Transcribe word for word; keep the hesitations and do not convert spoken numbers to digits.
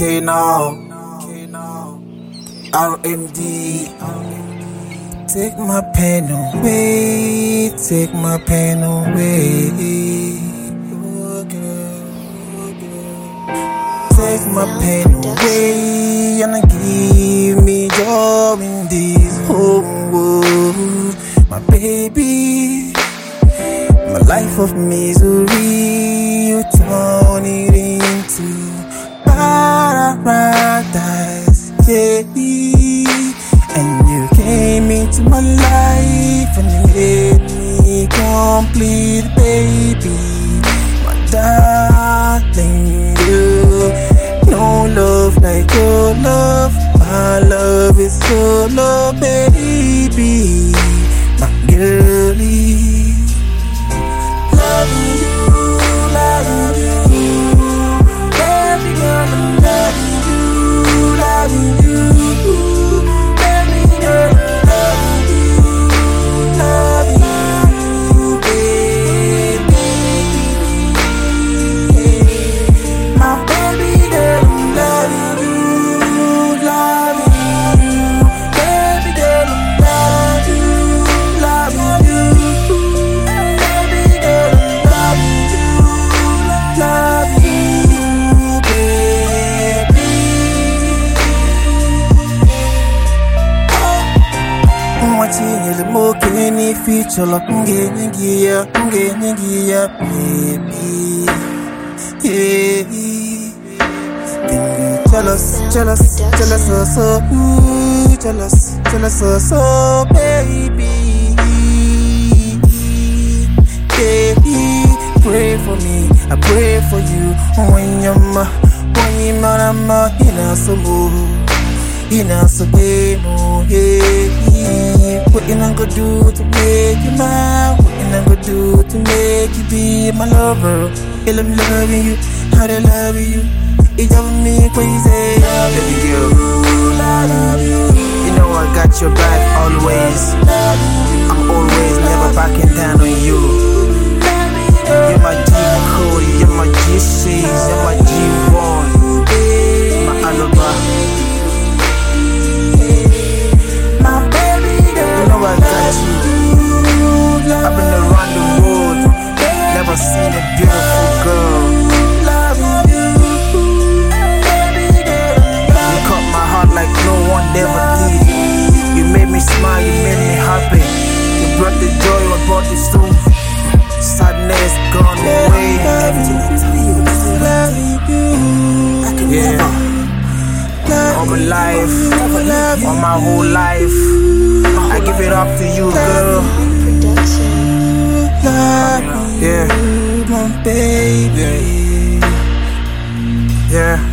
Kano, R M D. Take my pain away, take my pain away. Take my pain away and give me joy in this whole world. My baby, my life of misery, you turn it into paradise, yeah. And you came into my life and you made me complete, baby. My darling, you no love like your love. My love is your love, baby. My girlie, loving you, loving you, baby girl, I'm loving you, loving you, baby girl, loving you, loving you, baby. My baby girl, I'm loving you, loving you, baby girl, I'm loving you, loving you, baby girl, I'm loving you, baby. Watching the more any feature like getting gear, getting gear, baby. Yeah. Jealous, jealous, jealous, so, so, ooh, jealous, jealous, so, so, baby. Baby, pray for me, I pray for you. When you're ma, when you're ma, I'm ma, in a sumo, in a sumo, yeah. What you gonna do to make you mine? What you gonna do to make you be my lover? Girl, I'm loving you, how they love you. It drives me crazy. Baby girl, love you. You know I got your back always. I'm always never backing down on you. You're my G code, you're my G six, you're my G one, my alibi. My baby girl, you know I got you. I've been around the world, never seen a beautiful girl. Like no one ever did. You made me smile, you made me happy. You brought the joy, you brought the soul. Sadness gone away. Everything I tell you is I can yeah. never. All my life, all my whole life, I give it up to you, girl. Yeah, my baby. Yeah.